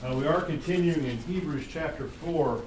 We are continuing in Hebrews chapter 4.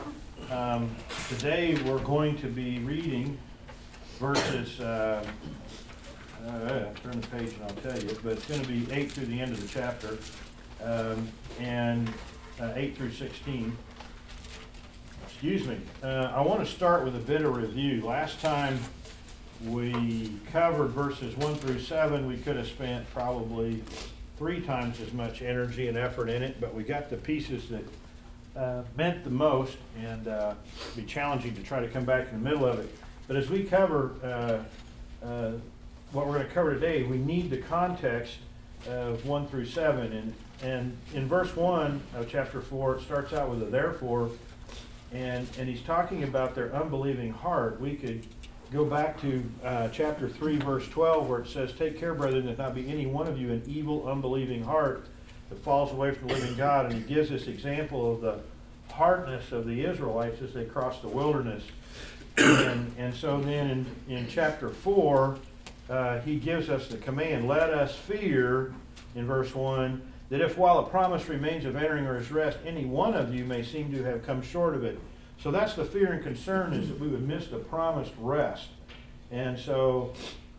Today we're going to be reading verses, turn the page and I'll tell you, but it's going to be 8 through the end of the chapter, and 8 through 16. Excuse me. I want to start with a bit of review. Last time we covered verses 1 through 7, we could have spent probably 3 times as much energy and effort in it, but we got the pieces that meant the most, and it'd be challenging to try to come back in the middle of it. But as we cover what we're going to cover today, we need the context of 1 through 7. And in verse 1 of chapter 4, it starts out with a therefore, and he's talking about their unbelieving heart. We could go back to chapter 3, verse 12, where it says, "Take care, brethren, that not be any one of you an evil, unbelieving heart that falls away from the living God." And he gives this example of the hardness of the Israelites as they crossed the wilderness. And so then in chapter 4, he gives us the command, "Let us fear," in verse 1, "that if while a promise remains of entering his rest, any one of you may seem to have come short of it." So that's the fear and concern, is that we would miss the promised rest. And so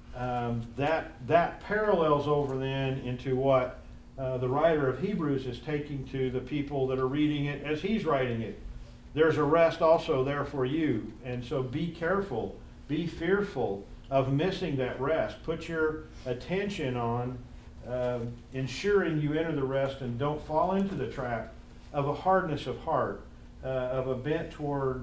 that parallels over then into what the writer of Hebrews is taking to the people that are reading it as he's writing it. There's a rest also there for you. And so be careful, be fearful of missing that rest. Put your attention on ensuring you enter the rest and don't fall into the trap of a hardness of heart, of a bent toward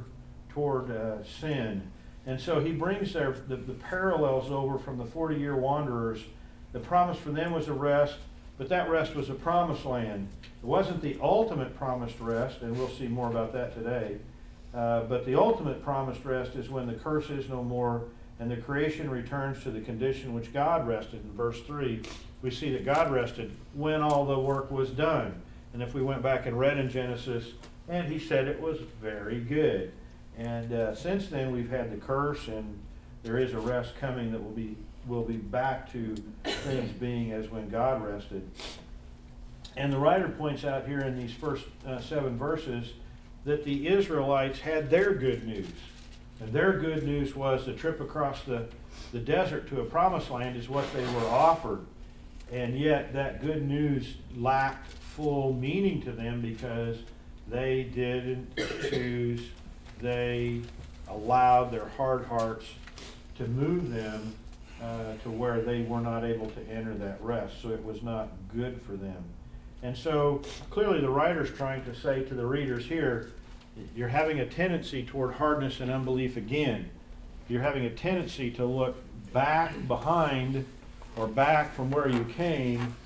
sin. And so he brings the parallels over from the 40-year wanderers. The promise for them was a rest, but that rest was a promised land. It wasn't the ultimate promised rest, and we'll see more about that today. But the ultimate promised rest is when the curse is no more and the creation returns to the condition which God rested. In verse 3, we see that God rested when all the work was done. And if we went back and read in Genesis, and he said it was very good. And since then we've had the curse, and there is a rest coming that will be back to things being as when God rested. And the writer points out here in these first 7 verses that the Israelites had their good news. And their good news was the trip across the desert to a promised land is what they were offered. And yet that good news lacked full meaning to them because they didn't choose. They allowed their hard hearts to move them to where they were not able to enter that rest. So it was not good for them. And so clearly the writer's trying to say to the readers here, you're having a tendency toward hardness and unbelief again. You're having a tendency to look back behind or back from where you came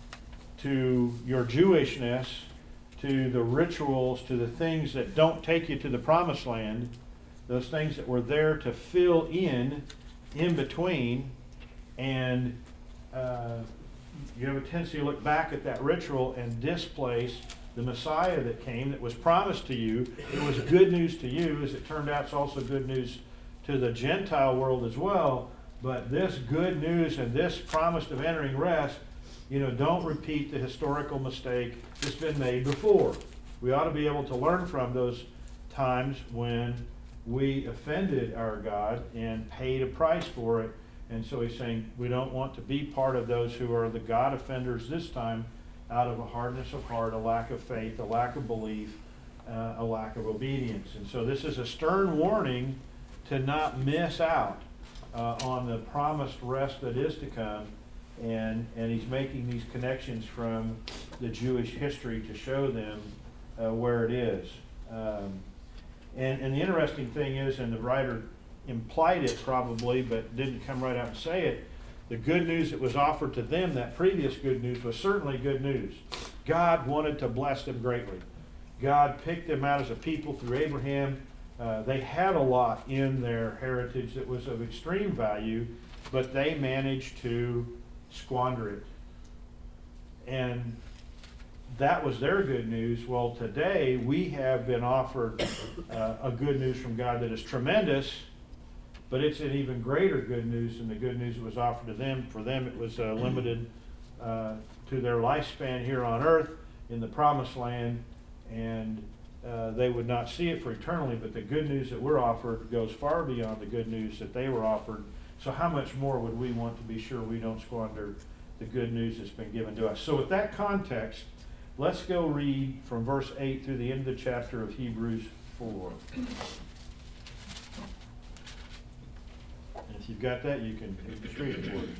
to your Jewishness, to the rituals, to the things that don't take you to the promised land, those things that were there to fill in between, and you have a tendency to look back at that ritual and displace the Messiah that came, that was promised to you. It was good news to you. As it turned out, it's also good news to the Gentile world as well. But this good news and this promise of entering rest, don't repeat the historical mistake that's been made before. We ought to be able to learn from those times when we offended our God and paid a price for it. And so he's saying we don't want to be part of those who are the God offenders this time, out of a hardness of heart, a lack of faith, a lack of belief, a lack of obedience. And so this is a stern warning to not miss out on the promised rest that is to come. And he's making these connections from the Jewish history to show them where it is. And the interesting thing is, and the writer implied it probably, but didn't come right out and say it, the good news that was offered to them, that previous good news, was certainly good news. God wanted to bless them greatly. God picked them out as a people through Abraham. They had a lot in their heritage that was of extreme value, but they managed to squander it. And that was their good news. Well, today we have been offered a good news from God that is tremendous, but it's an even greater good news than the good news that was offered to them. For them, it was limited to their lifespan here on earth, in the promised land, and they would not see it for eternally, but the good news that we're offered goes far beyond the good news that they were offered. So how much more would we want to be sure we don't squander the good news that's been given to us? So with that context, let's go read from verse 8 through the end of the chapter of Hebrews 4. And if you've got that, you can just read it for us.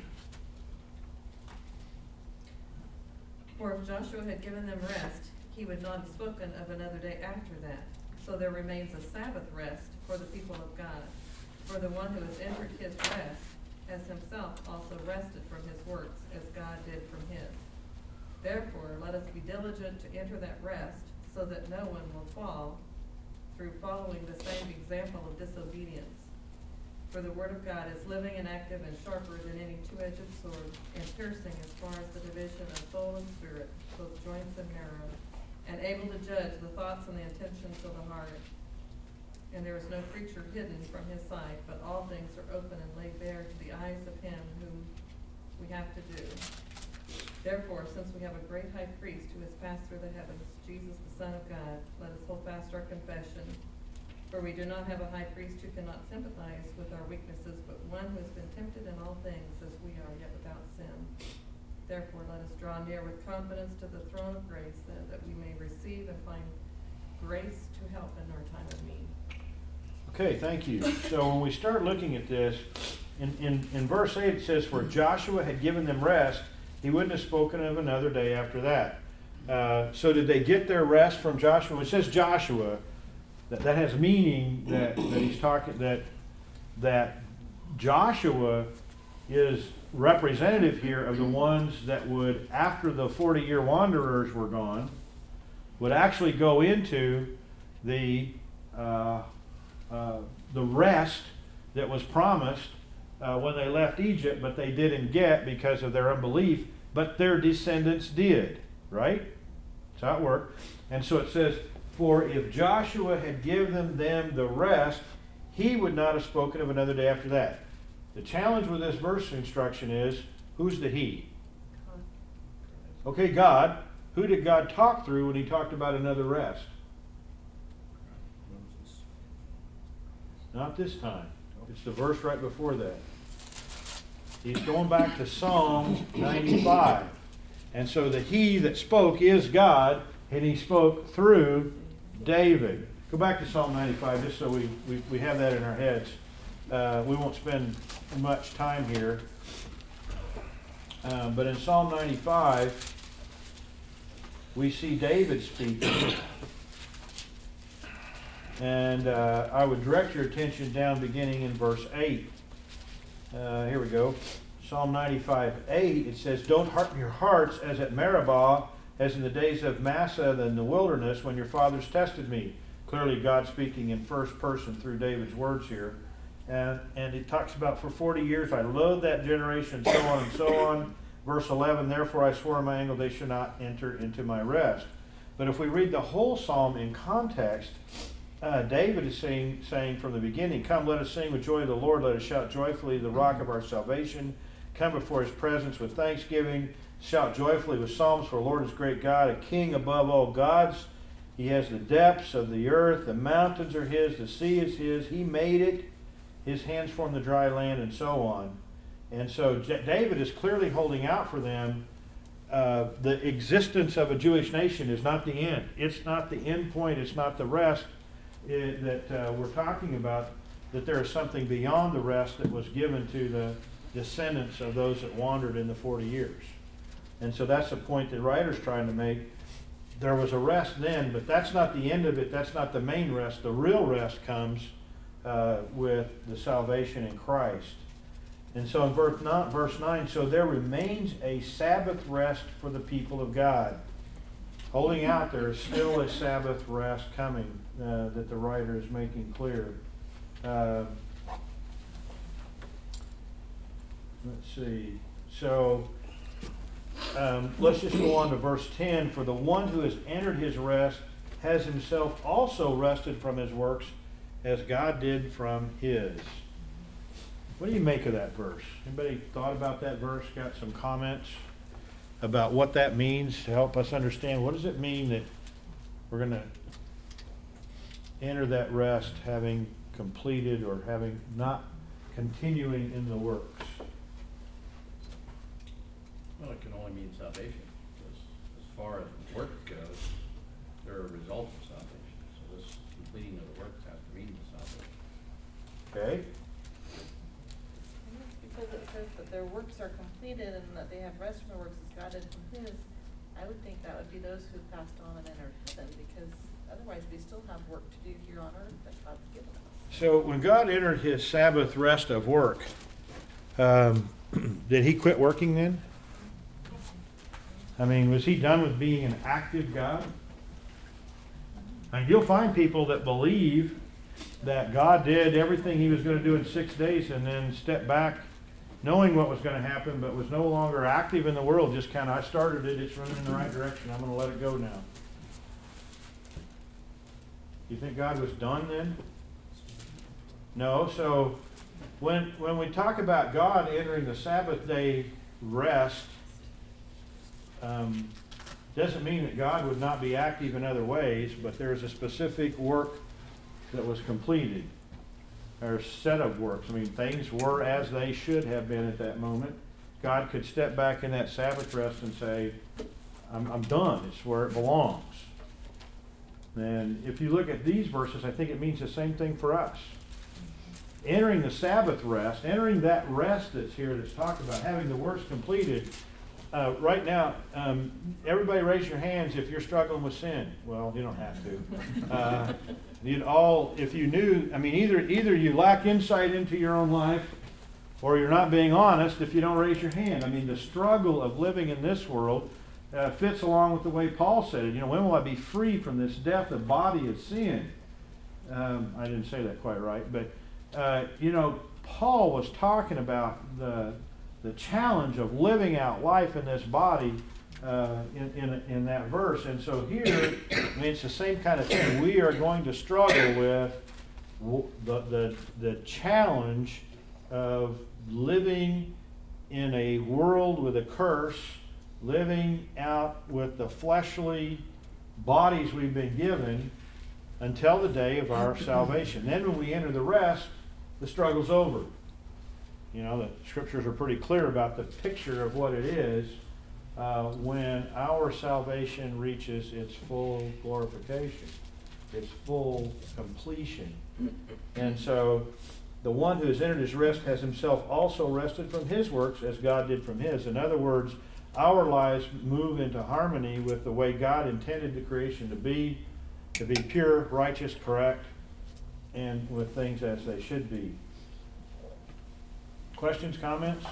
For if Joshua had given them rest, he would not have spoken of another day after that. So there remains a Sabbath rest for the people of God. For the one who has entered his rest has himself also rested from his works, as God did from his. Therefore, let us be diligent to enter that rest, so that no one will fall through following the same example of disobedience. For the word of God is living and active and sharper than any two-edged sword, and piercing as far as the division of soul and spirit, both joints and marrow, and able to judge the thoughts and the intentions of the heart. And there is no creature hidden from his sight, but all things are open and laid bare to the eyes of him whom we have to do. Therefore, since we have a great high priest who has passed through the heavens, Jesus the Son of God, let us hold fast our confession. For we do not have a high priest who cannot sympathize with our weaknesses, but one who has been tempted in all things as we are, yet without sin. Therefore, let us draw near with confidence to the throne of grace, that we may receive and find grace to help in our time of need. Okay, thank you. So when we start looking at this, in verse 8 it says, for Joshua had given them rest, he wouldn't have spoken of another day after that. So did they get their rest from Joshua? When it says Joshua, that has meaning that he's talking, that Joshua is representative here of the ones that would, after the 40-year wanderers were gone, would actually go into the rest that was promised when they left Egypt, but they didn't get because of their unbelief, but their descendants did, right? That's how it worked. And so it says, for if Joshua had given them the rest, he would not have spoken of another day after that. The challenge with this verse instruction is, who's the he? Okay, God. Who did God talk through when he talked about another rest? Not this time. It's the verse right before that. He's going back to Psalm 95. And so the he that spoke is God, and he spoke through David. Go back to Psalm 95 just so we have that in our heads. We won't spend much time here. But in Psalm 95, we see David speaking. And I would direct your attention down beginning in verse 8. Here we go. Psalm 95:8, it says, don't harden your hearts as at Meribah, as in the days of Massah in the wilderness, when your fathers tested me. Clearly God speaking in first person through David's words here. And it talks about for 40 years I loathed that generation, so on and so on. Verse 11, therefore I swore in my anger they should not enter into my rest. But if we read the whole psalm in context, David is saying from the beginning, come, let us sing with joy to the Lord, let us shout joyfully to the rock of our salvation. Come before his presence with thanksgiving, shout joyfully with psalms, for the Lord is great God, a king above all gods. He has the depths of the earth, the mountains are his, the sea is his, he made it, his hands formed the dry land, and so on. And so David is clearly holding out for them. The existence of a Jewish nation is not the end. It's not the end point, it's not the rest that we're talking about, that there is something beyond the rest that was given to the descendants of those that wandered in the 40 years. And so that's the point the writer's trying to make. There was a rest then, but that's not the end of it. That's not the main rest. The real rest comes with the salvation in Christ. And so in verse 9, so there remains a Sabbath rest for the people of God. Holding out, there is still a Sabbath rest coming that the writer is making clear. Let's see. So let's just go on to verse 10. For the one who has entered his rest has himself also rested from his works, as God did from his. What do you make of that verse? Anybody thought about that verse? Got some comments? about what that means to help us understand what does it mean that we're going to enter that rest having completed or having not continuing in the works? Well, it can only mean salvation, because as far as work goes, they're a result of salvation. So this completing of the works has to mean the salvation. Okay? And it's because it says that their works are completed and that they have rest from their works as God had completed. I would think that would be those who passed on and entered heaven, because otherwise we still have work to do here on earth that God's given us. So when God entered his Sabbath rest of work, did he quit working then? I mean, was he done with being an active God? And you'll find people that believe that God did everything he was going to do in 6 days and then stepped back knowing what was going to happen, but was no longer active in the world. Just kind of, I started it, it's running in the right direction, I'm going to let it go now. You think God was done then? No. So when we talk about God entering the Sabbath day rest, doesn't mean that God would not be active in other ways, but there's a specific work that was completed, or set of works. I mean, things were as they should have been at that moment. God could step back in that Sabbath rest and say, I'm done. It's where it belongs. And if you look at these verses, I think it means the same thing for us. Entering the Sabbath rest, entering that rest that's here that's talked about, having the works completed. Right now, everybody raise your hands if you're struggling with sin. Well, you don't have to. If you knew, I mean, either you lack insight into your own life, or you're not being honest if you don't raise your hand. I mean, the struggle of living in this world fits along with the way Paul said it. You know, when will I be free from this death of body of sin? I didn't say that quite right, but Paul was talking about the challenge of living out life in this body in that verse. And so here, I mean, it's the same kind of thing. We are going to struggle with the challenge of living in a world with a curse, living out with the fleshly bodies we've been given until the day of our salvation. Then when we enter the rest, the struggle's over. You know, the scriptures are pretty clear about the picture of what it is when our salvation reaches its full glorification, its full completion. And so the one who has entered his rest has himself also rested from his works as God did from his. In other words, our lives move into harmony with the way God intended the creation to be pure, righteous, correct, and with things as they should be. Questions, comments?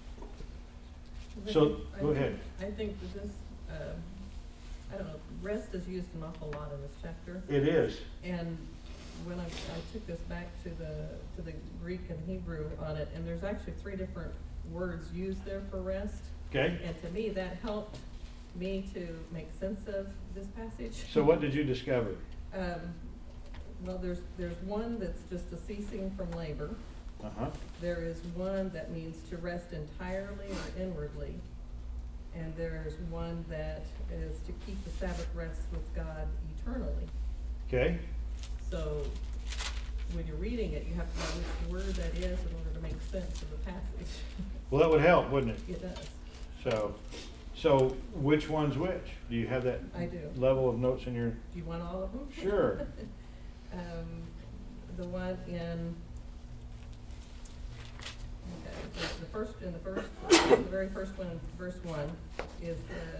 So, go ahead. I think that this, I don't know, rest is used an awful lot in this chapter. It is. And when I took this back to the Greek and Hebrew on it, and there's actually 3 different words used there for rest. Okay. And to me, that helped me to make sense of this passage. So what did you discover? Well, there's one that's just a ceasing from labor. Uh-huh. There is one that means to rest entirely or inwardly. And there's one that is to keep the Sabbath rest with God eternally. Okay. So when you're reading it, you have to know which word that is in order to make sense of the passage. Well, that would help, wouldn't it? It does. So which one's which? Do you have that I do. level of notes in your? Do you want all of them? Sure. The one in, okay, the very first one in verse 1 is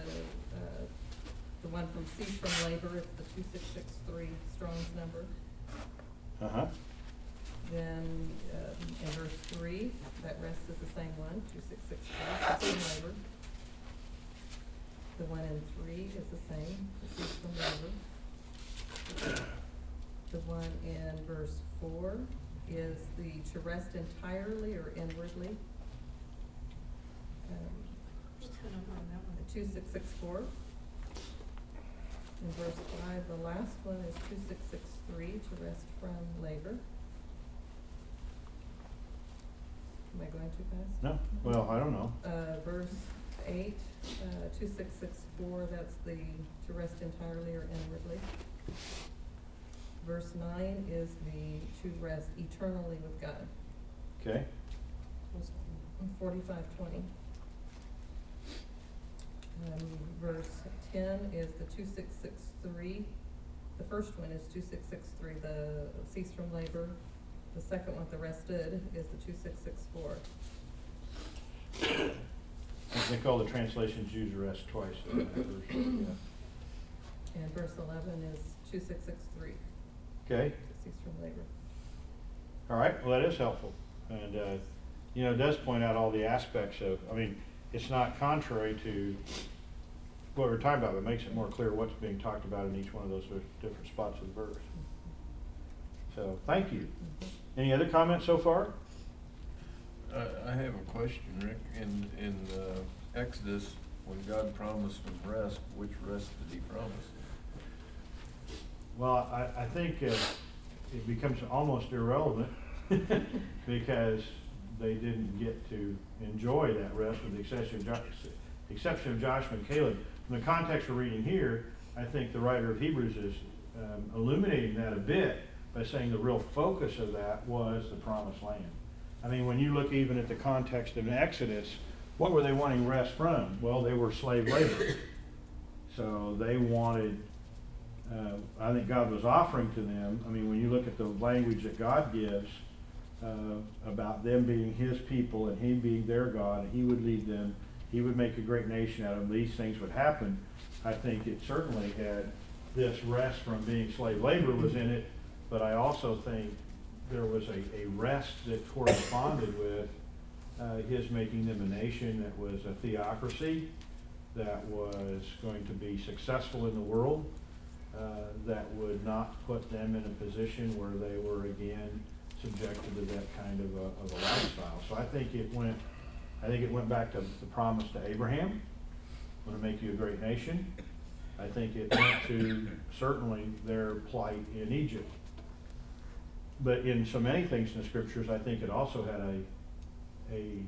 the one from cease from labor. It's the 2663 Strong's number. Uh-huh. Then in verse 3, that rest is the same one, 2663, cease from labor. The one in 3 is the same, cease from labor. The one in verse 4 is the to rest entirely or inwardly. What's the number on that one? The 2664. In verse 5, the last one is 2663, to rest from labor. Am I going too fast? No. Well, I don't know. Verse 8, 2664, that's the to rest entirely or inwardly. Verse 9 is the to rest eternally with God. Okay, 45:20. Verse 10 is the 2663. The first one is 2663, the cease from labor. The second one, the rested, is the 2664. I think all the translations use rest twice in that verse, yeah. And verse 11 is 2663, Okay, to cease from labor. all right, well, that is helpful. And, you know, it does point out all the aspects of, I mean, it's not contrary to what we're talking about, but it makes it more clear what's being talked about in each one of those different spots of the verse. So, thank you. Any other comments so far? I have a question, Rick. In Exodus, when God promised them rest, which rest did he promise? Well, I think it becomes almost irrelevant because they didn't get to enjoy that rest with the exception of Joshua and Caleb. In the context we're reading here, I think the writer of Hebrews is illuminating that a bit by saying the real focus of that was the promised land. I mean, when you look even at the context of Exodus, what were they wanting rest from? Well, they were slave labor. So they wanted, I think God was offering to them, I mean, when you look at the language that God gives about them being his people and him being their God, and he would lead them, he would make a great nation out of them, these things would happen. I think it certainly had this rest from being slave labor was in it, but I also think there was a rest that corresponded with his making them a nation that was a theocracy, that was going to be successful in the world, that would not put them in a position where they were again subjected to that kind of a lifestyle. So I think it went back to the promise to Abraham, I'm going to make you a great nation. I think it went to certainly their plight in Egypt. But in so many things in the scriptures, I think it also had a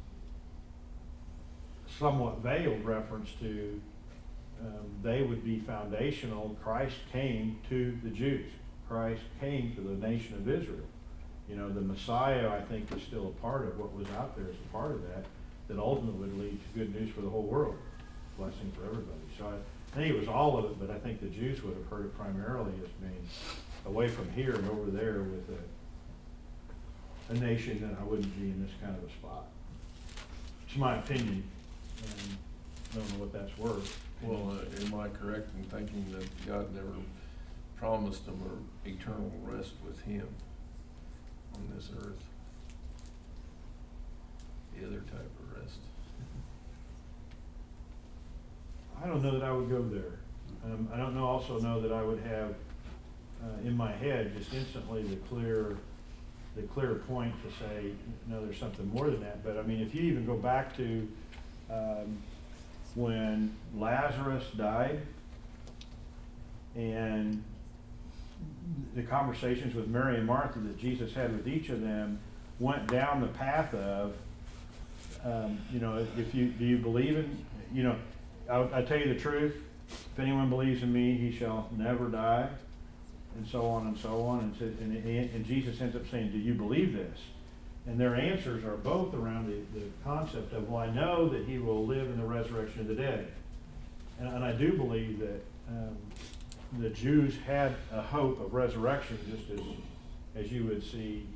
somewhat veiled reference to they would be foundational. Christ came to the Jews. Christ came to the nation of Israel. You know, the Messiah, I think, is still a part of what was out there as a part of that ultimately would lead to good news for the whole world, blessing for everybody. So I think it was all of it, but I think the Jews would have heard it primarily as being away from here and over there with a nation that I wouldn't be in this kind of a spot. It's my opinion, and I don't know what that's worth. Well, am I correct in thinking that God never promised them an eternal rest with him on this earth? The other type of rest. I don't know that I would go there. I don't also know that I would have in my head just instantly the clear point to say, no, there's something more than that. But I mean, if you even go back to when Lazarus died and the conversations with Mary and Martha that Jesus had with each of them went down the path of, you know, do you believe in, you know, I tell you the truth, if anyone believes in me, he shall never die, and so on and so on. And Jesus ends up saying, do you believe this? And their answers are both around the concept of, well, I know that he will live in the resurrection of the dead. And I do believe that the Jews had a hope of resurrection, just as you would see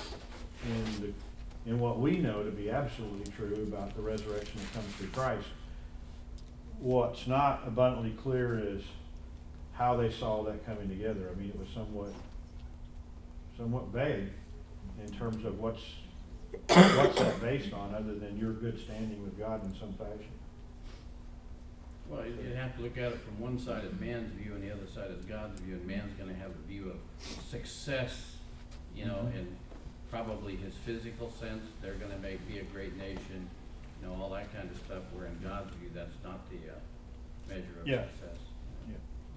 in what we know to be absolutely true about the resurrection that comes through Christ. What's not abundantly clear is how they saw that coming together. I mean, it was somewhat vague in terms of what's that based on, other than your good standing with God in some fashion. Well, you have to look at it from one side of man's view and the other side is God's view, and man's gonna have a view of success, you know, in probably his physical sense. They're gonna be a great nation, you know, all that kind of stuff, where in God's view, that's not the measure of success. Yeah.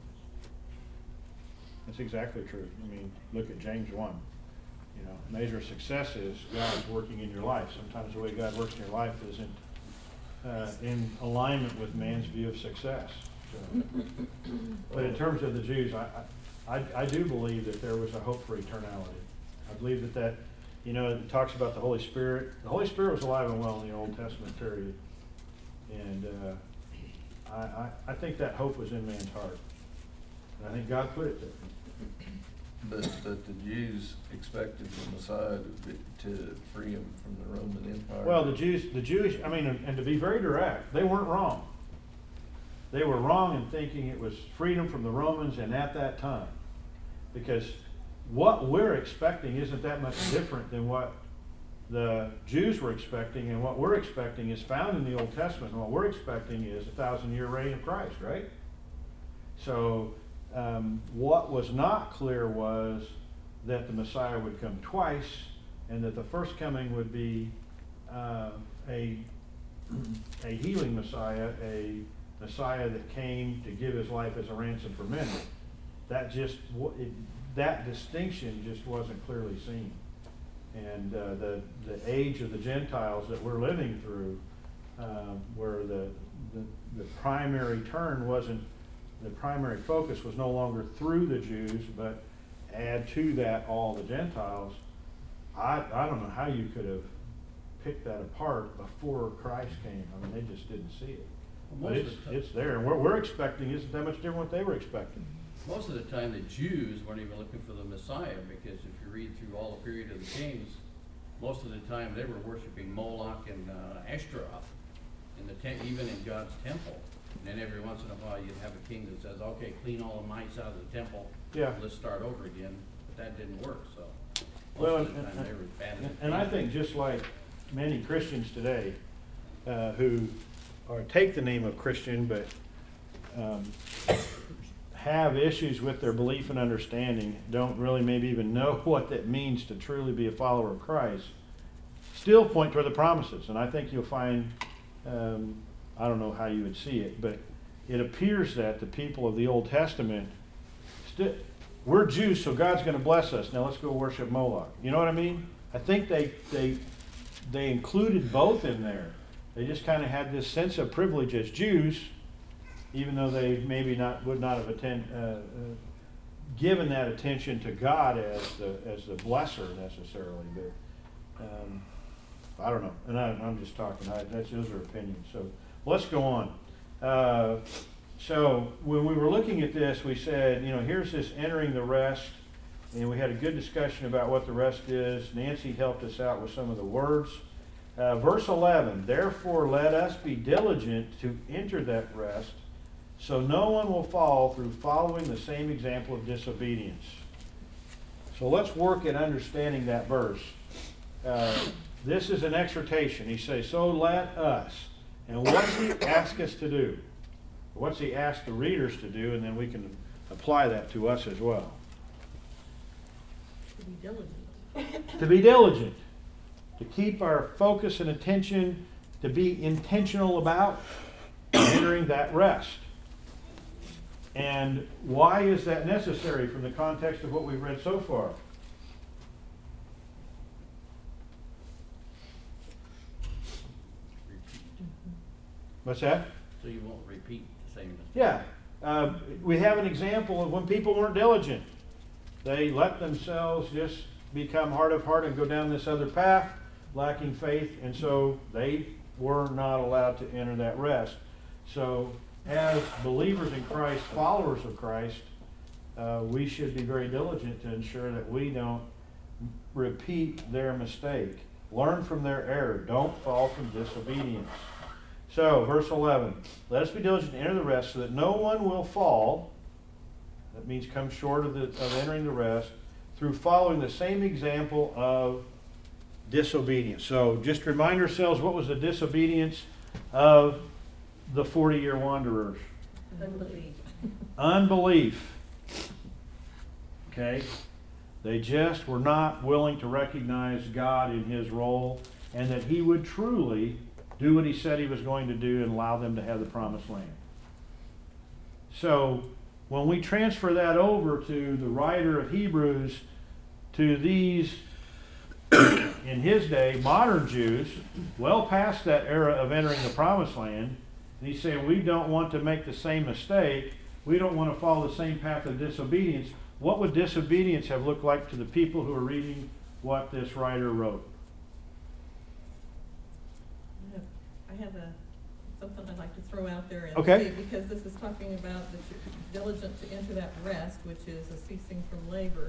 That's exactly true. I mean, look at James 1. You know, measure of success is God's working in your life. Sometimes the way God works in your life isn't in alignment with man's view of success. So, but in terms of the Jews, I do believe that there was a hope for eternality. I believe that, it talks about the Holy Spirit. The Holy Spirit was alive and well in the Old Testament period. And I think that hope was in man's heart. And I think God put it there. But the Jews expected the Messiah to free them from the Roman Empire. Well, the Jewish, and to be very direct, they weren't wrong. They were wrong in thinking it was freedom from the Romans and at that time. Because what we're expecting isn't that much different than what the Jews were expecting, and what we're expecting is found in the Old Testament. And what we're expecting is 1,000-year reign of Christ, right? So what was not clear was that the Messiah would come twice, and that the first coming would be a healing Messiah, a Messiah that came to give his life as a ransom for many. That distinction just wasn't clearly seen. And the age of the Gentiles that we're living through, where the primary turn wasn't, the primary focus was no longer through the Jews, but add to that all the Gentiles. I don't know how you could have picked that apart before Christ came. They just didn't see it. Well, But it's there, and what we're expecting isn't that much different what they were expecting. Most of the time, the Jews weren't even looking for the Messiah, because if you read through all the period of the kings, most of the time they were worshiping Moloch and Ashtaroth in the even in God's temple. And then every once in a while, you'd have a king that says, "Okay, clean all the mites out of the temple. Yeah. Let's start over again." But that didn't work. So Well, most of the time, they were bad. And I think just like many Christians today, who take the name of Christian, but have issues with their belief and understanding, don't really maybe even know what that means to truly be a follower of Christ, still point toward the promises. And I think you'll find, I don't know how you would see it, but it appears that the people of the Old Testament, we're Jews, so God's going to bless us. Now let's go worship Moloch. You know what I mean? I think they included both in there. They just kind of had this sense of privilege as Jews, even though they maybe would not have given that attention to God as the blesser necessarily. But I don't know, and I'm just talking. Those are opinions. So let's go on. So when we were looking at this, we said, here's this entering the rest, and we had a good discussion about what the rest is. Nancy helped us out with some of the words. Verse 11, therefore let us be diligent to enter that rest, so no one will fall through following the same example of disobedience. So let's work at understanding that verse. This is an exhortation. He says, so let us. And what's he ask us to do? What's he asked the readers to do? And then we can apply that to us as well. To be diligent. To be diligent. To keep our focus and attention, to be intentional about entering that rest. And why is that necessary from the context of what we've read so far? What's that? So you won't repeat the same mistake. Yeah. We have an example of when people weren't diligent. They let themselves just become hard of heart and go down this other path, lacking faith, and so they were not allowed to enter that rest. So as believers in Christ, followers of Christ, we should be very diligent to ensure that we don't repeat their mistake. Learn from their error. Don't fall from disobedience. So, verse 11, let us be diligent to enter the rest so that no one will fall. That means come short of entering the rest through following the same example of disobedience. So just remind ourselves, what was the disobedience of the 40-year wanderers? Unbelief. Unbelief. Okay? They just were not willing to recognize God in his role, and that he would truly do what he said he was going to do and allow them to have the promised land. So when we transfer that over to the writer of Hebrews, to these in his day, modern Jews, well past that era of entering the promised land, and he's saying we don't want to make the same mistake. We don't want to follow the same path of disobedience. What would disobedience have looked like to the people who are reading what this writer wrote? I have something I'd like to throw out there and Okay. see, because this is talking about the diligent to enter that rest, which is a ceasing from labor.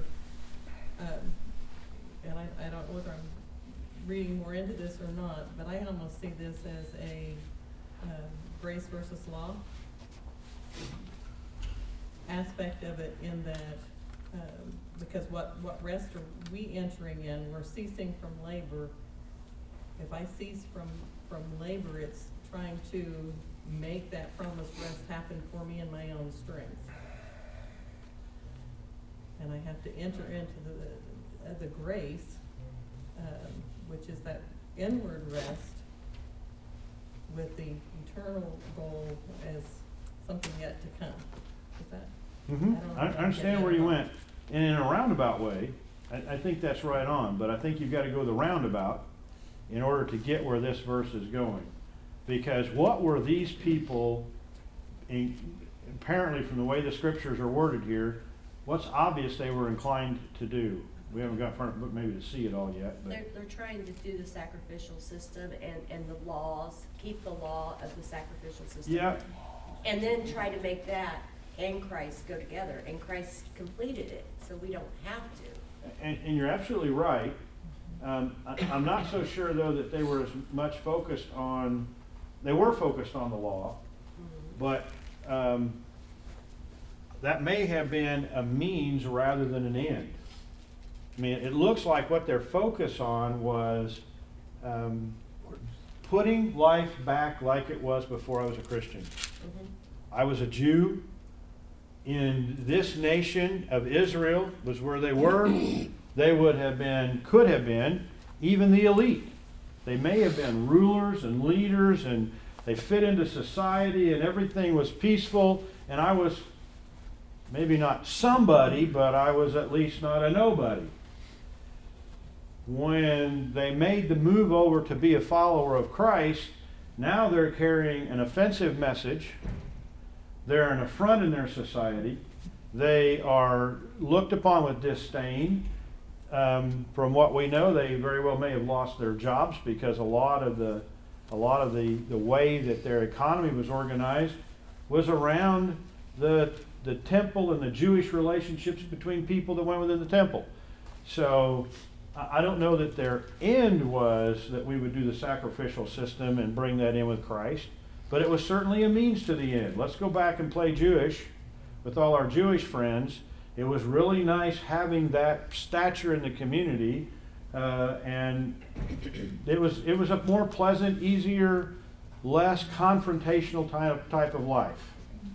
And I don't know whether I'm reading more into this or not, but I almost see this as a grace versus law aspect of it, in that because what rest are we entering in? We're ceasing from labor. If I cease from labor, it's trying to make that promised rest happen for me in my own strength. And I have to enter into the grace, which is that inward rest, with the eternal goal as something yet to come. Is that? I understand where you went. And in a roundabout way, I think that's right on, but I think you've got to go the roundabout in order to get where this verse is going. Because what were these people, apparently from the way the scriptures are worded here, what's obvious they were inclined to do? We haven't got front of the book maybe to see it all yet. But They're trying to do the sacrificial system and the laws, keep the law of the sacrificial system. yeah, And then try to make that and Christ go together, and Christ completed it, so we don't have to. and you're absolutely right. I'm not so sure though that they were as much focused on, they were focused on the law, but that may have been a means rather than an end. I mean, it looks like what their focus on was putting life back like it was before I was a Christian. I was a Jew in this nation of Israel, was where they were. They would have been, could have been, even the elite. They may have been rulers and leaders, and they fit into society, and everything was peaceful, and I was maybe not somebody, but I was at least not a nobody. When they made the move over to be a follower of Christ, now they're carrying an offensive message. They're an affront in their society. They are looked upon with disdain. From what we know, they very well may have lost their jobs, because a lot of the way that their economy was organized was around the temple and the Jewish relationships between people that went within the temple. So I don't know that their end was that we would do the sacrificial system and bring that in with Christ, but it was certainly a means to the end. Let's go back and play Jewish with all our Jewish friends. It was really nice having that stature in the community, and it was a more pleasant, easier, less confrontational type of life.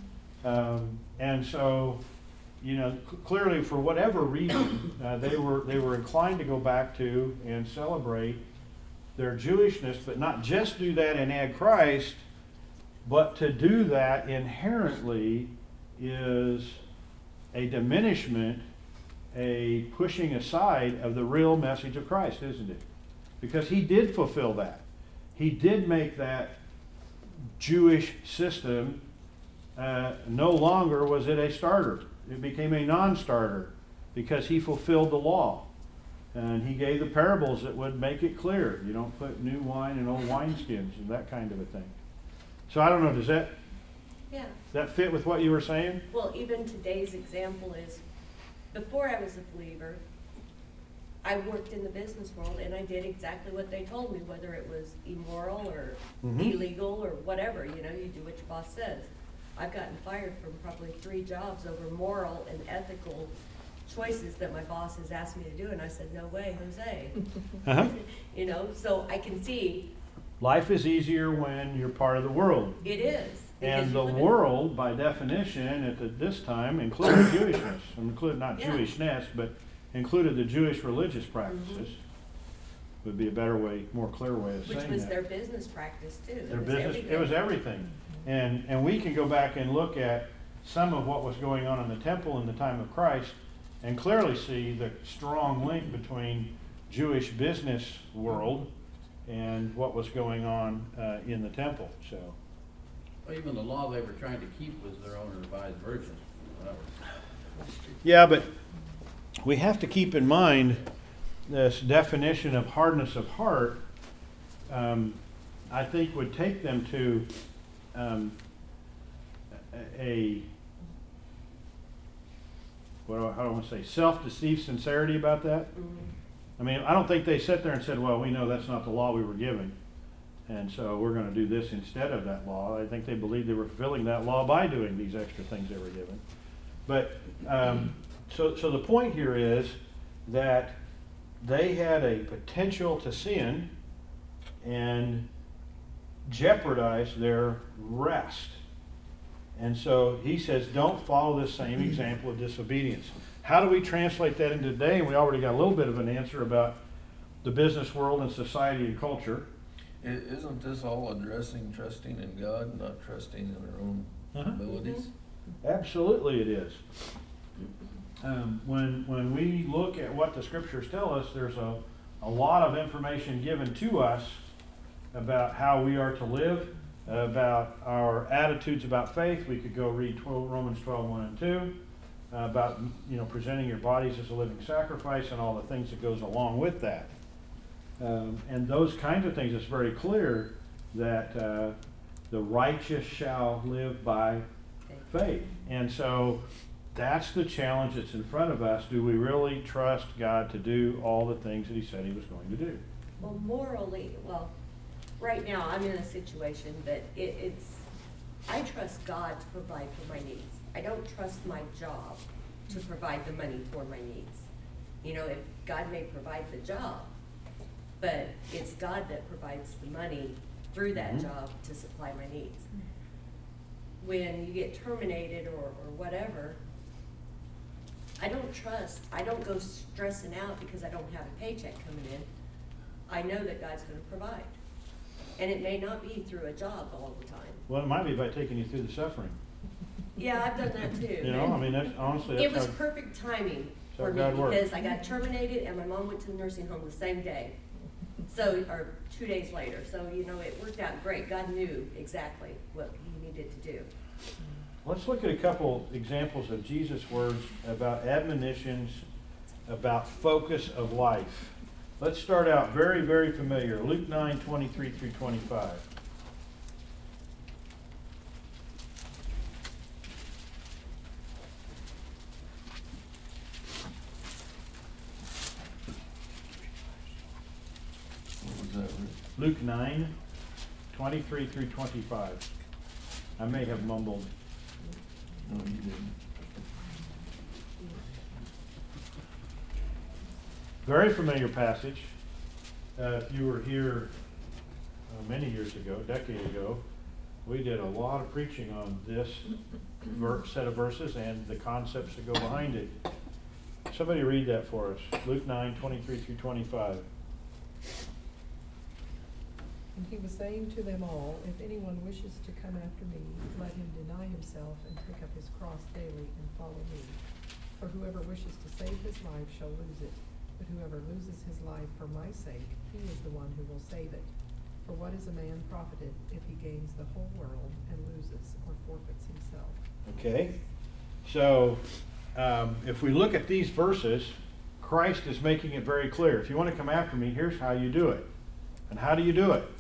And so, you know, clearly for whatever reason, they were inclined to go back to and celebrate their Jewishness, but not just do that and add Christ, but to do that inherently is a diminishment, a pushing aside of the real message of Christ, isn't it? Because he did fulfill that. He did make that Jewish system, no longer was it a starter. It became a non-starter because he fulfilled the law. And he gave the parables that would make it clear. You don't put new wine in old wineskins and that kind of a thing. So I don't know, does that fit with what you were saying? Well, even today's example is, before I was a believer, I worked in the business world and I did exactly what they told me, whether it was immoral or illegal or whatever, you know, you do what your boss says. I've gotten fired from probably 3 jobs over moral and ethical choices that my boss has asked me to do, and I said, no way, Jose. You know, so I can see. Life is easier when you're part of the world. It is. And the world, by definition, at this time, included Jewishness. Included not Jewishness, but included the Jewish religious practices. Would be a better way, more clear way of saying that. Which was their business practice too. Their business, it was everything. And we can go back and look at some of what was going on in the temple in the time of Christ and clearly see the strong link between Jewish business world and what was going on in the temple. So, Well, even the law they were trying to keep was their own revised version. yeah, but we have to keep in mind this definition of hardness of heart. I think would take them to how do I want to say, self-deceived sincerity about that. I mean, I don't think they sat there and said, well, we know that's not the law we were given, and so we're going to do this instead of that law. I think they believed they were fulfilling that law by doing these extra things they were given. But so the point here is that they had a potential to sin and jeopardize their rest. And so he says, don't follow this same example of disobedience. How do we translate that into today? And we already got a little bit of an answer about the business world and society and culture. Isn't this all addressing trusting in God, not trusting in our own abilities? Absolutely it is. When we look at what the scriptures tell us, there's a lot of information given to us about how we are to live, about our attitudes about faith. We could go read Romans 12:1 and 2, about presenting your bodies as a living sacrifice and all the things that goes along with that. And those kinds of things, it's very clear that the righteous shall live by faith. And so that's the challenge that's in front of us. Do we really trust God to do all the things that he said he was going to do? Well, morally, right now I'm in a situation that I trust God to provide for my needs. I don't trust my job to provide the money for my needs. If God may provide the job, but it's God that provides the money through that job to supply my needs. When you get terminated or whatever, I don't go stressing out because I don't have a paycheck coming in. I know that God's going to provide. And it may not be through a job all the time. Well, it might be by taking you through the suffering. Yeah, I've done that too. I mean, that's honestly, It was perfect timing how for me God works. because I got terminated and my mom went to the nursing home the same day. Or 2 days later. So, it worked out great. God knew exactly what he needed to do. Let's look at a couple examples of Jesus' words about admonitions, about focus of life. Let's start out very, very familiar. Luke 9:23 through 25. What was that, Rick? Luke 9:23 through 25. I may have mumbled. No, you didn't. Very familiar passage. If you were here many years ago, a decade ago, we did a lot of preaching on this set of verses and the concepts that go behind it. Somebody read that for us. Luke 9:23 through 25. And he was saying to them all, if anyone wishes to come after me, let him deny himself and take up his cross daily and follow me. For whoever wishes to save his life shall lose it, but whoever loses his life for my sake, he is the one who will save it. For what is a man profited if he gains the whole world and loses or forfeits himself? Okay, so if we look at these verses, Christ is making it very clear. If you want to come after me, here's how you do it. And how do you do it?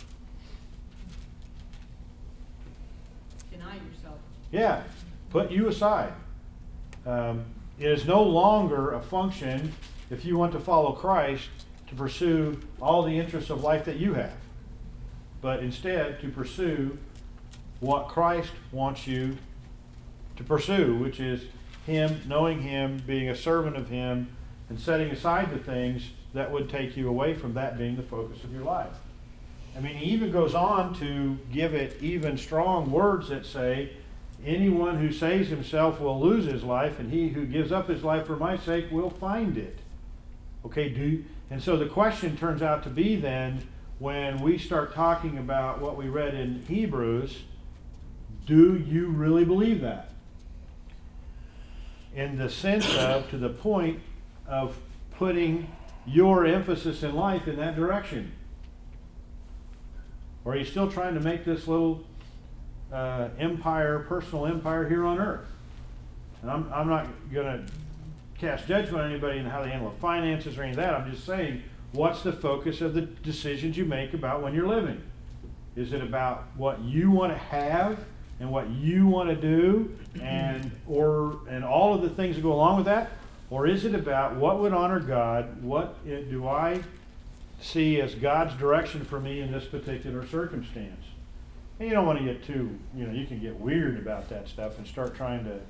Deny yourself. Yeah, put you aside. It is no longer a function, if you want to follow Christ, to pursue all the interests of life that you have, but instead to pursue what Christ wants you to pursue, which is Him, knowing Him, being a servant of Him, and setting aside the things that would take you away from that being the focus of your life. I mean, he even goes on to give it even strong words that say, anyone who saves himself will lose his life, and he who gives up his life for my sake will find it. Okay, and so the question turns out to be then, when we start talking about what we read in Hebrews, do you really believe that? In the sense of, to the point of putting your emphasis in life in that direction? Or are you still trying to make this little empire, personal empire here on earth? And I'm not going to cast judgment on anybody in how they handle finances or any of that. I'm just saying, what's the focus of the decisions you make about when you're living? Is it about what you want to have and what you want to do and all of the things that go along with that? Or is it about what would honor God? What do I see as God's direction for me in this particular circumstance? And you don't want to get too, you can get weird about that stuff and start trying to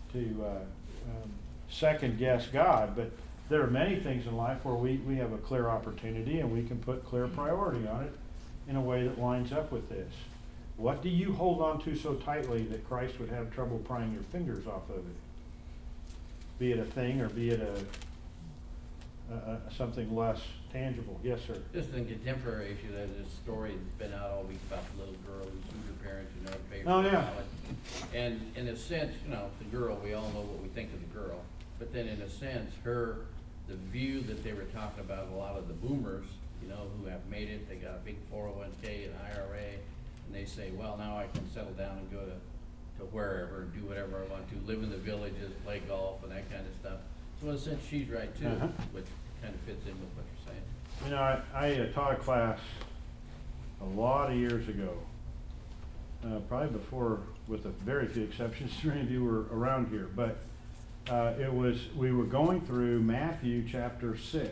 second guess God. But there are many things in life where we have a clear opportunity and we can put clear priority on it in a way that lines up with this. What do you hold on to so tightly that Christ would have trouble prying your fingers off of it? Be it a thing or be it something less tangible. Yes, sir. Just a contemporary issue, there's this story that's been out all week about the little girl who sued her parents in the paper. Oh, yeah. And in a sense, the girl, we all know what we think of the girl. But then in a sense, the view that they were talking about, a lot of the boomers, who have made it, they got a big 401k and IRA, and they say, well, now I can settle down and go to wherever and do whatever I want to, live in the villages, play golf and that kind of stuff. So in a sense, she's right too, which kind of fits in with what you're saying. I taught a class a lot of years ago, probably before, with a very few exceptions, many of you were around here, but we were going through Matthew chapter 6,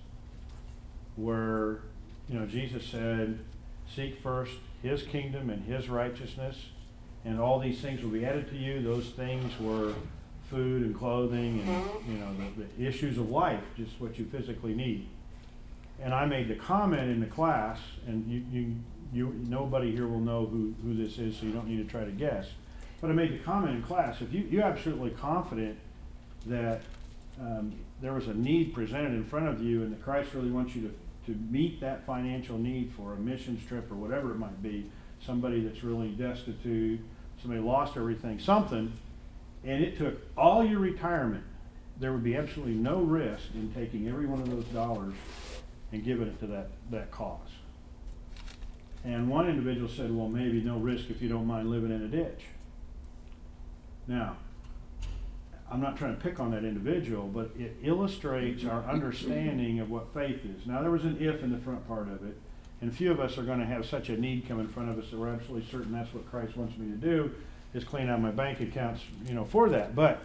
where Jesus said, seek first his kingdom and his righteousness, and all these things will be added to you. Those things were food and clothing and the issues of life, just what you physically need. And I made the comment in the class, and nobody here will know who this is, so you don't need to try to guess. But I made the comment in class, if you're absolutely confident that there was a need presented in front of you and that Christ really wants you to meet that financial need for a missions trip or whatever it might be, somebody that's really destitute, somebody lost everything, something, and it took all your retirement, there would be absolutely no risk in taking every one of those dollars and giving it to that cause. And one individual said, well, maybe no risk if you don't mind living in a ditch. Now, I'm not trying to pick on that individual, but it illustrates our understanding of what faith is. Now, there was an if in the front part of it, and few of us are going to have such a need come in front of us that we're absolutely certain that's what Christ wants me to do, is clean out my bank accounts, for that. But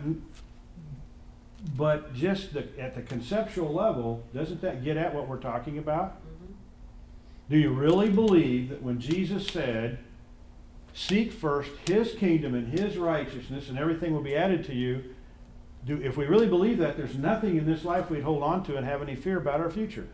just at the conceptual level, doesn't that get at what we're talking about? Do you really believe that when Jesus said, seek first his kingdom and his righteousness and everything will be added to you, if we really believe that, there's nothing in this life we'd hold on to and have any fear about our future?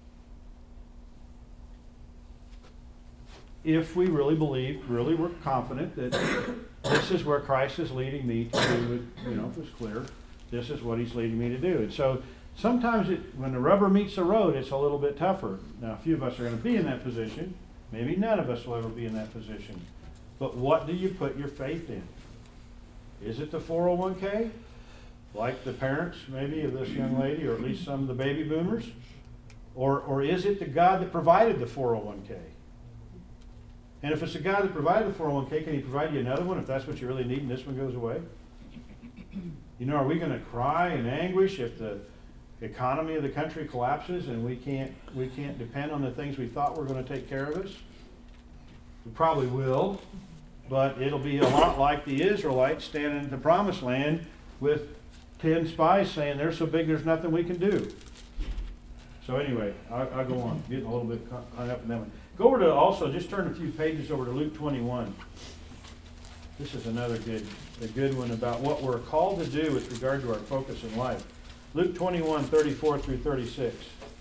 If we really believe, really we're confident that this is where Christ is leading me to do it, if it's clear, this is what he's leading me to do. And so sometimes when the rubber meets the road, it's a little bit tougher. Now, a few of us are going to be in that position. Maybe none of us will ever be in that position. But what do you put your faith in? Is it the 401k? Like the parents, maybe, of this young lady, or at least some of the baby boomers? Or is it the God that provided the 401k? And if it's the God that provided the 401k, can he provide you another one if that's what you really need and this one goes away? Are we going to cry in anguish if the economy of the country collapses and we can't depend on the things we thought were going to take care of us? We probably will, but it'll be a lot like the Israelites standing in the promised land with 10 spies saying they're so big there's nothing we can do. So anyway, I'll go on, getting a little bit caught up in that one. Go over to, also, just turn a few pages over to Luke 21. This is another good one about what we're called to do with regard to our focus in life. Luke 21, 34 through 36.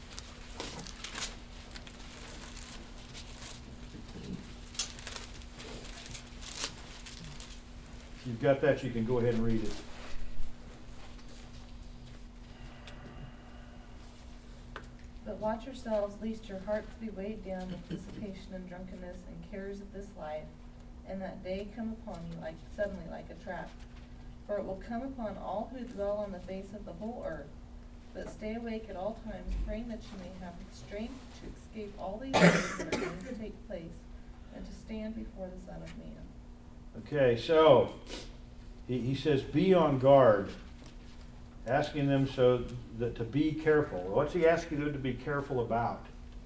If you've got that, you can go ahead and read it. But watch yourselves, lest your hearts be weighed down with dissipation and drunkenness and cares of this life, and that day come upon you suddenly like a trap. For it will come upon all who dwell on the face of the whole earth. But stay awake at all times, praying that you may have strength to escape all these things that are going to take place, and to stand before the Son of Man. Okay, so he says, be on guard, asking them so that to be careful. What's he asking them to be careful about?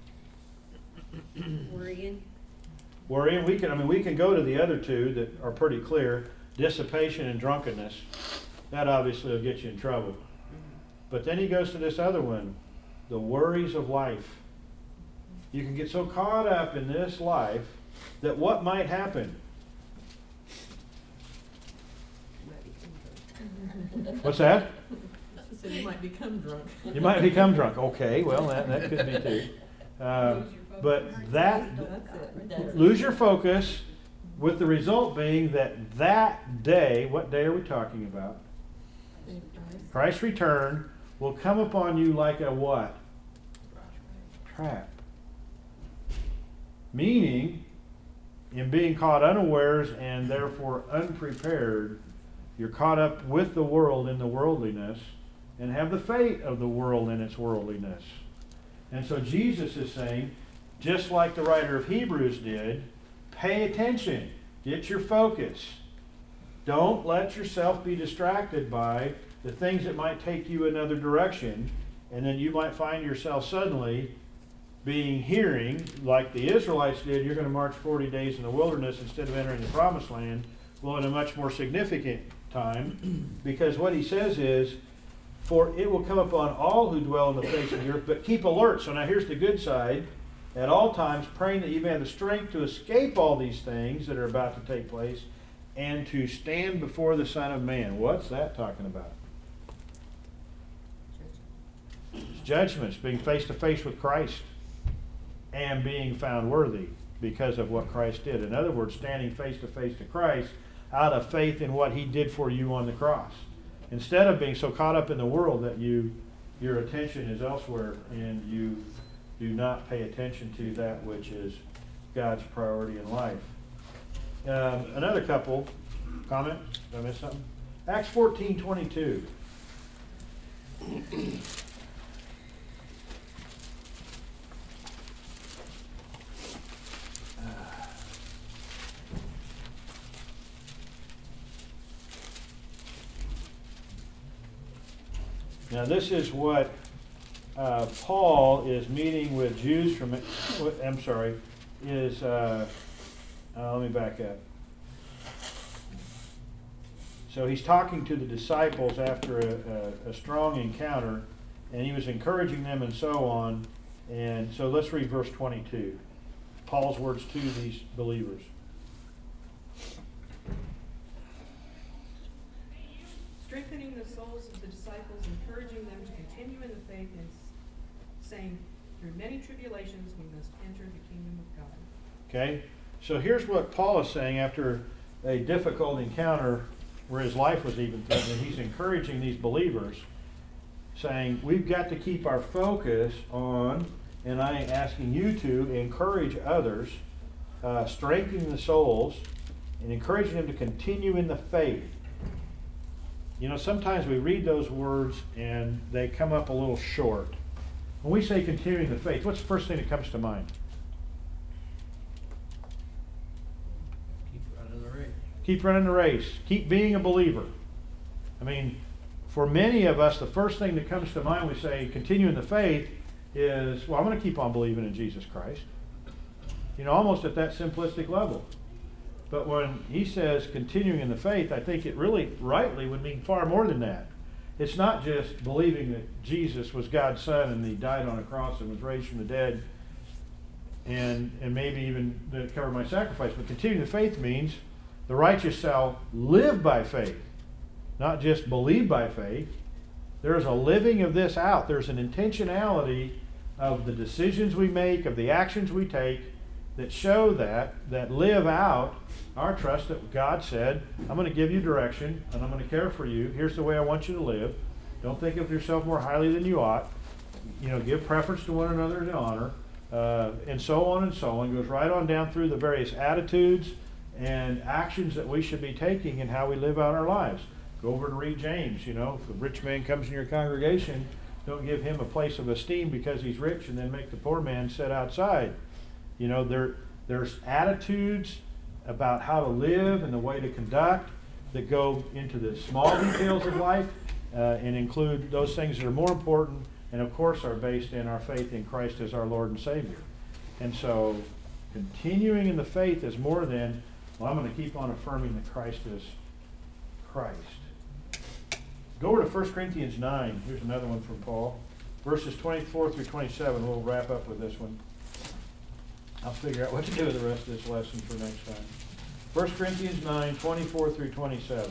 Worrying. Worrying. We can go to the other two that are pretty clear: dissipation and drunkenness. That obviously will get you in trouble. But then he goes to this other one, the worries of life. You can get so caught up in this life that what might happen? What's that? She said you might become drunk. You might become drunk. Okay, well, that could be too. But that, That's it. lose your focus, with the result being that day, what day are we talking about? Christ's return will come upon you like a what? Trap. Meaning, in being caught unawares and therefore unprepared, you're caught up with the world in the worldliness and have the fate of the world in its worldliness. And so Jesus is saying, just like the writer of Hebrews did, pay attention, get your focus. Don't let yourself be distracted by the things that might take you another direction, and then you might find yourself suddenly hearing, like the Israelites did, you're going to march 40 days in the wilderness instead of entering the promised land. Well, in a much more significant time, because what he says is, for it will come upon all who dwell on the face of the earth, but keep alert. So now here's the good side. At all times, praying that you may have the strength to escape all these things that are about to take place and to stand before the Son of Man. What's that talking about? It's judgments, being face to face with Christ and being found worthy because of what Christ did. In other words, standing face to face to Christ out of faith in what he did for you on the cross. Instead of being so caught up in the world that your attention is elsewhere and you do not pay attention to that which is God's priority in life. Another couple comments. Did I miss something? Acts 14:22. Now this is what Paul is meeting with Jews from, let me back up. So he's talking to the disciples after a strong encounter, and he was encouraging them and so on. And so let's read verse 22. Paul's words to these believers. Strengthening the souls of the disciples, encouraging them to continue in the faith, and saying, through many tribulations we must enter the kingdom of God. Okay, so here's what Paul is saying after a difficult encounter where his life was even threatened. He's encouraging these believers, saying, we've got to keep our focus on, and I am asking you to encourage others, strengthening the souls, and encouraging them to continue in the faith. You know, sometimes we read those words and they come up a little short. When we say continuing the faith, what's the first thing that comes to mind? Keep running the race. Keep running the race. Keep being a believer. I mean, for many of us, the first thing that comes to mind when we say continuing the faith is, well, I'm going to keep on believing in Jesus Christ. You know, almost at that simplistic level. But when he says continuing in the faith, I think it really rightly would mean far more than that. It's not just believing that Jesus was God's Son and he died on a cross and was raised from the dead and maybe even that covered my sacrifice. But continuing the faith means the righteous shall live by faith, not just believe by faith. There's a living of this out. There's an intentionality of the decisions we make, of the actions we take, that show that live out our trust that God said, I'm going to give you direction and I'm going to care for you. Here's the way I want you to live. Don't think of yourself more highly than you ought. You know, give preference to one another in honor, and so on and so on. It goes right on down through the various attitudes and actions that we should be taking and how we live out our lives. Go over and read James. You know, if a rich man comes in your congregation Don't give him a place of esteem because he's rich and then make the poor man sit outside. You know, there's attitudes about how to live and the way to conduct that go into the small details of life and include those things that are more important and of course are based in our faith in Christ as our Lord and Savior. And so continuing in the faith is more than, well, I'm going to keep on affirming that Christ is Christ. Go over to 1 Corinthians 9. Here's another one from Paul. Verses 24 through 27. We'll wrap up with this one. I'll figure out what to do with the rest of this lesson for next time. 1 Corinthians 9, 24 through 27.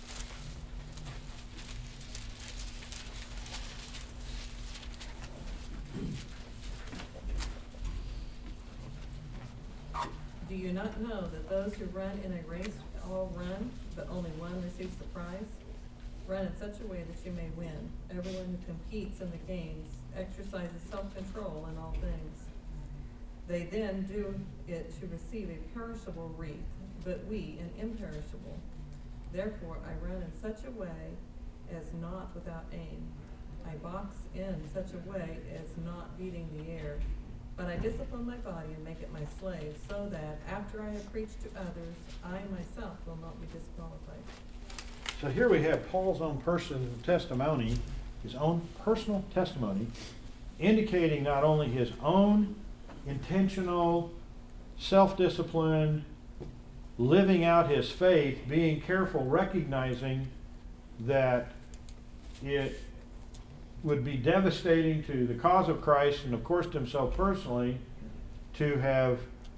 Do you not know that those who run in a race all run, but only one receives the prize? Run in such a way that you may win. Everyone who competes in the games exercises self-control in all things. They then do it to receive a perishable wreath, but we an imperishable. Therefore I run in such a way as not without aim. I box in such a way as not beating the air. But I discipline my body and make it my slave, so that after I have preached to others, I myself will not be disqualified. So here we have Paul's own personal testimony, his own personal testimony, indicating not only his own intentional, self-disciplined, living out his faith, being careful, recognizing that it would be devastating to the cause of Christ and of course to himself personally to have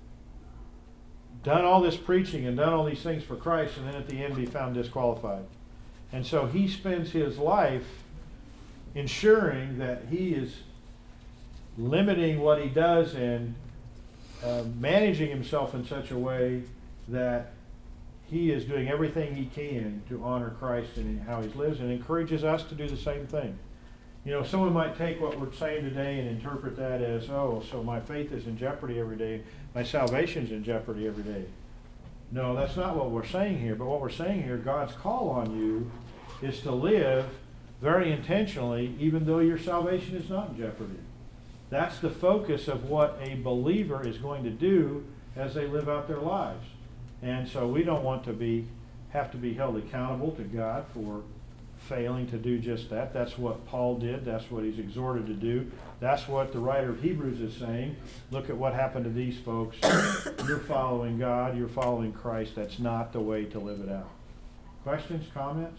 done all this preaching and done all these things for Christ and then at the end be found disqualified. And so he spends his life ensuring that he is limiting what he does and managing himself in such a way that he is doing everything he can to honor Christ in how he lives, and encourages us to do the same thing. You know, someone might take what we're saying today and interpret that as, oh, so my faith is in jeopardy every day, my salvation's in jeopardy every day. No, that's not what we're saying here. But what we're saying here, God's call on you is to live very intentionally, even though your salvation is not in jeopardy. That's the focus of what a believer is going to do as they live out their lives. And so we don't want to have to be held accountable to God for failing to do just that. That's what Paul did. That's what he's exhorted to do. That's what the writer of Hebrews is saying. Look at what happened to these folks. You're following God. You're following Christ. That's not the way to live it out. Questions, comments?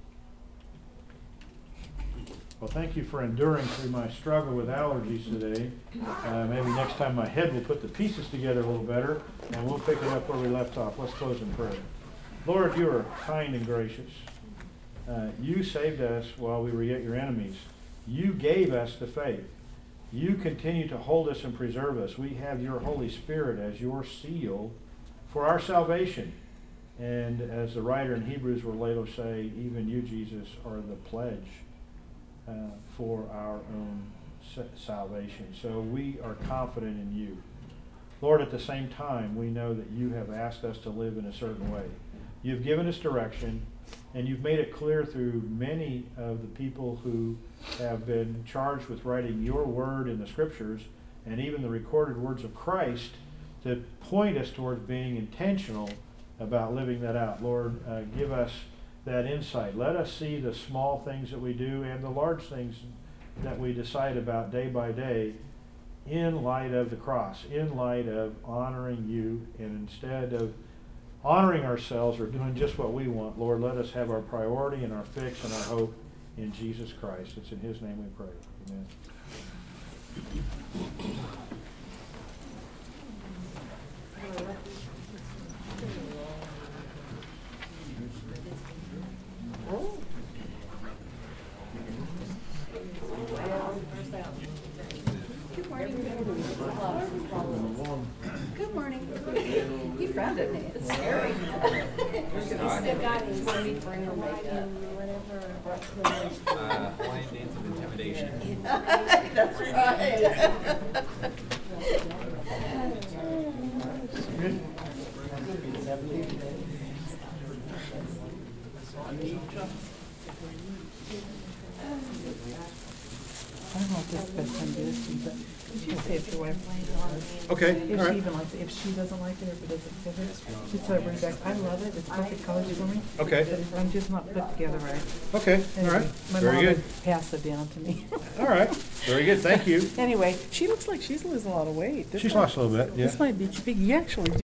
Well, thank you for enduring through my struggle with allergies today. Maybe next time my head will put the pieces together a little better, and we'll pick it up where we left off. Let's close in prayer. Lord, you are kind and gracious. You saved us while we were yet your enemies. You gave us the faith. You continue to hold us and preserve us. We have your Holy Spirit as your seal for our salvation. And as the writer in Hebrews will later say, even you, Jesus, are the pledge for our own salvation. So we are confident in you. Lord, at the same time, we know that you have asked us to live in a certain way. You've given us direction, and you've made it clear through many of the people who have been charged with writing your word in the scriptures and even the recorded words of Christ to point us towards being intentional about living that out. Lord, give us that insight. Let us see the small things that we do and the large things that we decide about day by day in light of the cross, in light of honoring you, and instead of honoring ourselves or doing just what we want, Lord, let us have our priority and our fix and our hope in Jesus Christ. It's in his name we pray. Amen. Good morning. He frowned at me. It's scary. He still got his bring makeup. Hawaiian dance of intimidation. That's right. this is the best time to do this, but could you say if your wife likes it? Okay, If all she right. even likes it, if she doesn't like it, or if it doesn't fit her, just tell her bring it back. I love it, it's perfect colors for me. Okay. But I'm just not put together right. Okay, all right, Anyway, my very mom good. would pass it down to me. All right, very good, thank you. Anyway, she looks like she's losing a lot of weight. This She's might- lost a little bit, yeah. This might be too big. You actually